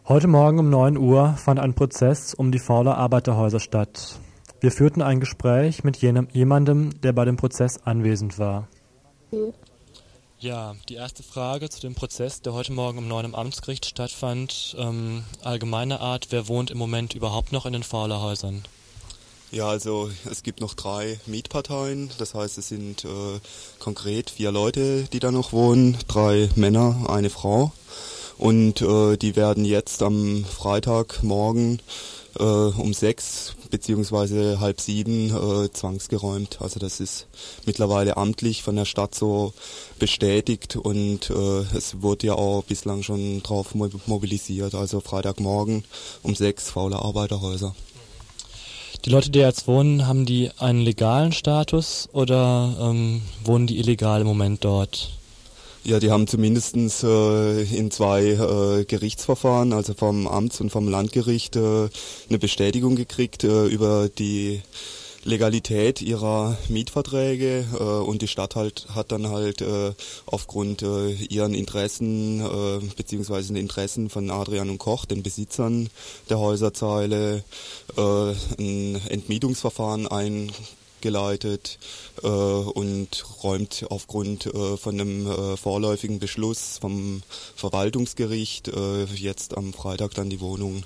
Heute Morgen um 9 Uhr fand ein Prozess um die Fauler Arbeiterhäuser statt. Wir führten ein Gespräch mit jemandem, der bei dem Prozess anwesend war. Ja, die erste Frage zu dem Prozess, der heute Morgen um 9 im Amtsgericht stattfand. Allgemeine Art, wer wohnt im Moment überhaupt noch in den Fauler Häusern? Ja, also es gibt noch 3 Mietparteien, das heißt es sind konkret 4 Leute, die da noch wohnen, 3 Männer, eine Frau. Und die werden jetzt am Freitagmorgen um 6 beziehungsweise halb 7 zwangsgeräumt. Also das ist mittlerweile amtlich von der Stadt so bestätigt und es wurde ja auch bislang schon drauf mobilisiert. Also Freitagmorgen um 6 Fauler Arbeiterhäuser. Die Leute, die jetzt wohnen, haben die einen legalen Status oder wohnen die illegal im Moment dort? Ja, die haben zumindestens in 2 Gerichtsverfahren, also vom Amts- und vom Landgericht, eine Bestätigung gekriegt über die Legalität ihrer Mietverträge und die Stadt hat dann halt aufgrund ihren Interessen beziehungsweise den Interessen von Adrian und Koch, den Besitzern der Häuserzeile, ein Entmietungsverfahren eingeleitet und räumt aufgrund von einem vorläufigen Beschluss vom Verwaltungsgericht jetzt am Freitag dann die Wohnung.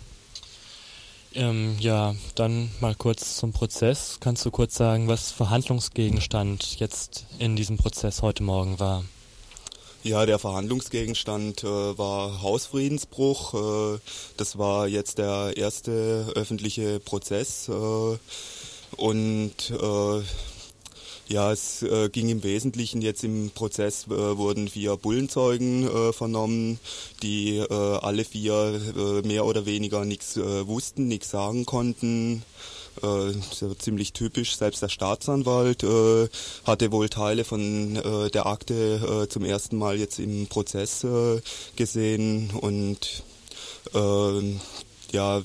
Ja, dann mal kurz zum Prozess. Kannst du kurz sagen, was Verhandlungsgegenstand jetzt in diesem Prozess heute Morgen war? Ja, der Verhandlungsgegenstand war Hausfriedensbruch. Das war jetzt der erste öffentliche Prozess und ja, es ging im Wesentlichen jetzt im Prozess, wurden 4 Bullenzeugen vernommen, die alle 4 mehr oder weniger nichts wussten, nichts sagen konnten. So ziemlich typisch, selbst der Staatsanwalt hatte wohl Teile von der Akte zum ersten Mal jetzt im Prozess gesehen und ja.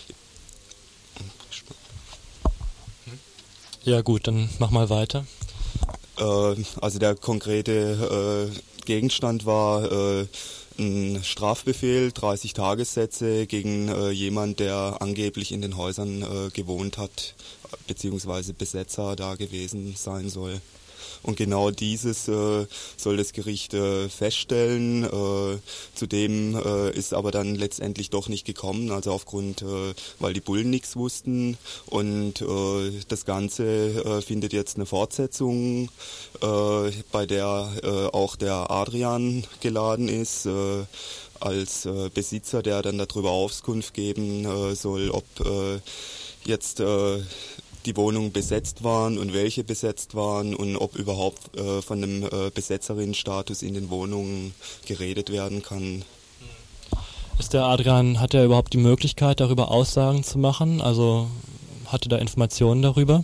Ja gut, dann mach mal weiter. Also der konkrete Gegenstand war ein Strafbefehl, 30 Tagessätze gegen jemand, der angeblich in den Häusern gewohnt hat, beziehungsweise Besetzer da gewesen sein soll. Und genau dieses soll das Gericht feststellen. Zudem ist aber dann letztendlich doch nicht gekommen, also aufgrund, weil die Bullen nichts wussten. Und das Ganze findet jetzt eine Fortsetzung, bei der auch der Adrian geladen ist, als Besitzer, der dann darüber Auskunft geben soll, ob jetzt die Wohnungen besetzt waren und welche besetzt waren und ob überhaupt von einem Besetzerinnenstatus in den Wohnungen geredet werden kann. Hat er überhaupt die Möglichkeit, darüber Aussagen zu machen? Also hatte da Informationen darüber?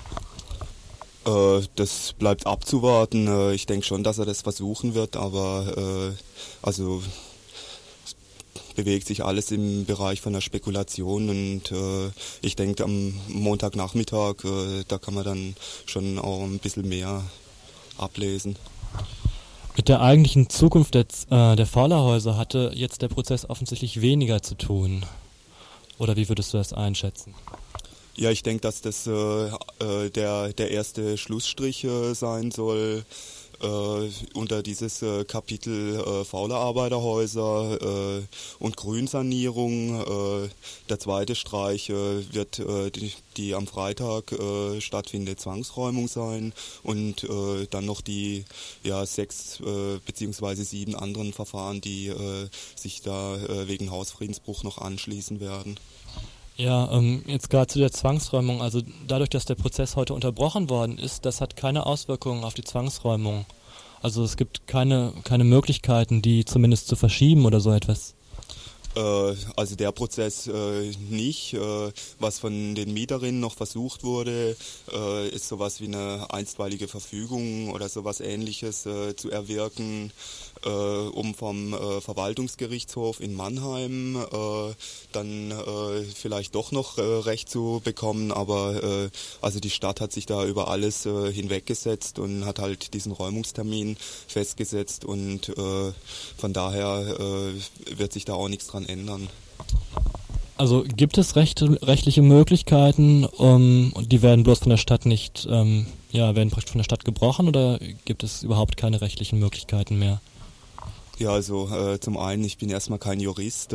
Das bleibt abzuwarten. Ich denke schon, dass er das versuchen wird, aber also bewegt sich alles im Bereich von der Spekulation und ich denke am Montagnachmittag, da kann man dann schon auch ein bisschen mehr ablesen. Mit der eigentlichen Zukunft der Faulerhäuser hatte jetzt der Prozess offensichtlich weniger zu tun. Oder wie würdest du das einschätzen? Ja, ich denke, dass das der erste Schlussstrich sein soll. Unter dieses Kapitel faule Arbeiterhäuser und Grünsanierung. Der zweite Streich wird die am Freitag stattfindende Zwangsräumung sein und dann noch die 6 bzw. 7 anderen Verfahren, die sich da wegen Hausfriedensbruch noch anschließen werden. Ja, jetzt gerade zu der Zwangsräumung, also dadurch, dass der Prozess heute unterbrochen worden ist, das hat keine Auswirkungen auf die Zwangsräumung. Also es gibt keine Möglichkeiten, die zumindest zu verschieben oder so etwas. Also der Prozess nicht. Was von den Mieterinnen noch versucht wurde, ist sowas wie eine einstweilige Verfügung oder sowas Ähnliches zu erwirken. um vom Verwaltungsgerichtshof in Mannheim dann vielleicht doch noch Recht zu bekommen, aber also die Stadt hat sich da über alles hinweggesetzt und hat halt diesen Räumungstermin festgesetzt und von daher wird sich da auch nichts dran ändern. Also gibt es rechtliche Möglichkeiten, und die werden bloß von der Stadt nicht, werden praktisch von der Stadt gebrochen, oder gibt es überhaupt keine rechtlichen Möglichkeiten mehr? Ja, also zum einen, ich bin erstmal kein Jurist.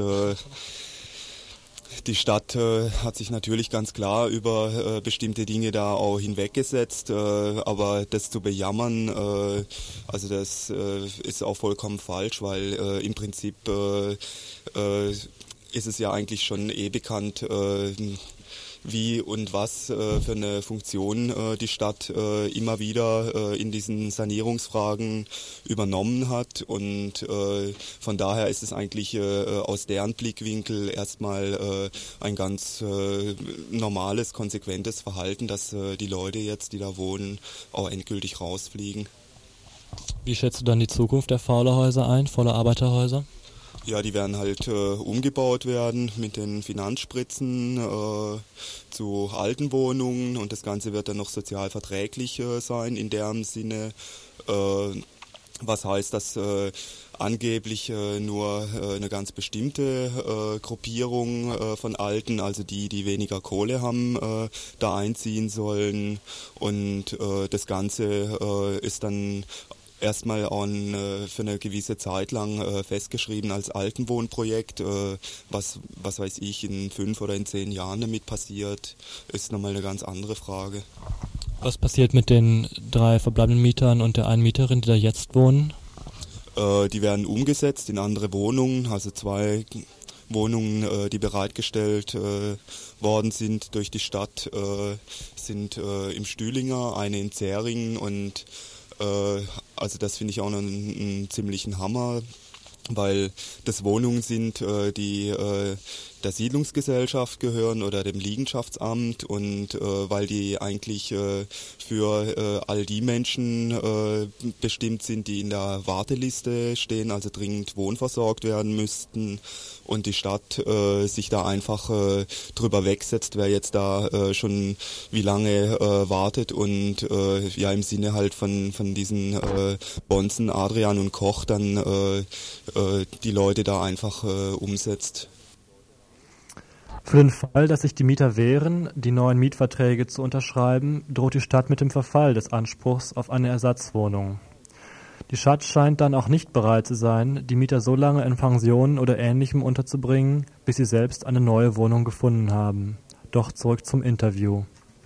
Die Stadt hat sich natürlich ganz klar über bestimmte Dinge da auch hinweggesetzt, aber das zu bejammern, also das ist auch vollkommen falsch, weil im Prinzip ist es ja eigentlich schon bekannt, wie und was für eine Funktion die Stadt immer wieder in diesen Sanierungsfragen übernommen hat, und von daher ist es eigentlich aus deren Blickwinkel erstmal ein ganz normales, konsequentes Verhalten, dass die Leute jetzt, die da wohnen, auch endgültig rausfliegen. Wie schätzt du dann die Zukunft der Faulerhäuser ein, voller Arbeiterhäuser? Ja, die werden halt umgebaut werden mit den Finanzspritzen zu alten Wohnungen, und das Ganze wird dann noch sozial verträglich sein in dem Sinne, was heißt, dass angeblich nur eine ganz bestimmte Gruppierung von Alten, also die weniger Kohle haben, da einziehen sollen, und das Ganze ist dann erstmal auch für eine gewisse Zeit lang festgeschrieben als Altenwohnprojekt. Was weiß ich, in 5 oder in 10 Jahren damit passiert, ist nochmal eine ganz andere Frage. Was passiert mit den 3 verbleibenden Mietern und der einen Mieterin, die da jetzt wohnen? Die werden umgesetzt in andere Wohnungen, also 2 Wohnungen, die bereitgestellt worden sind durch die Stadt, sind im Stühlinger, eine in Zähringen, und also das finde ich auch noch einen ziemlichen Hammer, weil das Wohnungen sind, die der Siedlungsgesellschaft gehören oder dem Liegenschaftsamt, und weil die eigentlich für all die Menschen bestimmt sind, die in der Warteliste stehen, also dringend wohnversorgt werden müssten, und die Stadt sich da einfach drüber wegsetzt, wer jetzt da schon wie lange wartet, und im Sinne halt von diesen Bonzen, Adrian und Koch dann die Leute da einfach umsetzt. Für den Fall, dass sich die Mieter wehren, die neuen Mietverträge zu unterschreiben, droht die Stadt mit dem Verfall des Anspruchs auf eine Ersatzwohnung. Die Stadt scheint dann auch nicht bereit zu sein, die Mieter so lange in Pensionen oder Ähnlichem unterzubringen, bis sie selbst eine neue Wohnung gefunden haben. Doch zurück zum Interview.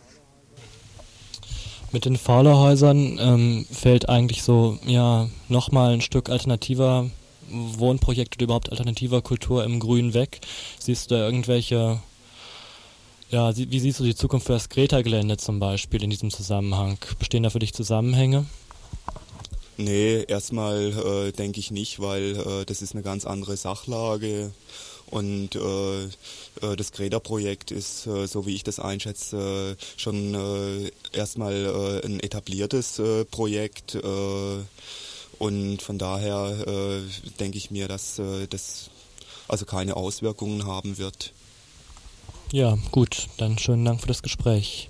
Mit den Faulerhäusern fällt eigentlich so nochmal ein Stück alternativer Wohnprojekt oder überhaupt alternativer Kultur im Grün weg. Siehst du da irgendwelche, wie siehst du die Zukunft für das Greta-Gelände zum Beispiel in diesem Zusammenhang? Bestehen da für dich Zusammenhänge? Nee, erstmal denke ich nicht, weil das ist eine ganz andere Sachlage, und das Greta-Projekt ist, so wie ich das einschätze, schon erstmal ein etabliertes Projekt, und von daher denke ich mir, dass das also keine Auswirkungen haben wird. Ja, gut, dann schönen Dank für das Gespräch.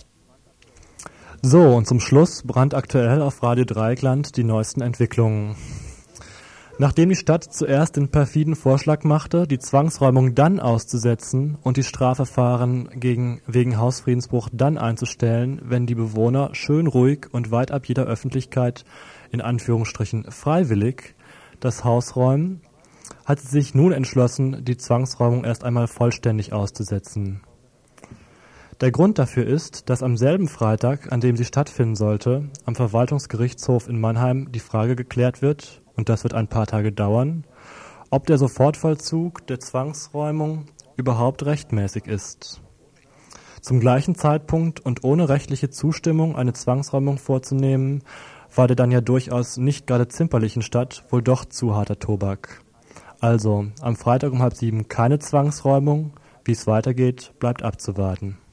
So, und zum Schluss brandaktuell auf Radio Dreieckland die neuesten Entwicklungen. Nachdem die Stadt zuerst den perfiden Vorschlag machte, die Zwangsräumung dann auszusetzen und die Strafverfahren wegen Hausfriedensbruch dann einzustellen, wenn die Bewohner schön ruhig und weit ab jeder Öffentlichkeit, in Anführungsstrichen freiwillig, das Haus räumen, hat sie sich nun entschlossen, die Zwangsräumung erst einmal vollständig auszusetzen. Der Grund dafür ist, dass am selben Freitag, an dem sie stattfinden sollte, am Verwaltungsgerichtshof in Mannheim die Frage geklärt wird, und das wird ein paar Tage dauern, ob der Sofortvollzug der Zwangsräumung überhaupt rechtmäßig ist. Zum gleichen Zeitpunkt und ohne rechtliche Zustimmung eine Zwangsräumung vorzunehmen, war der dann ja durchaus nicht gerade zimperlichen Stadt wohl doch zu harter Tobak. Also, am Freitag um 6:30 keine Zwangsräumung. Wie es weitergeht, bleibt abzuwarten.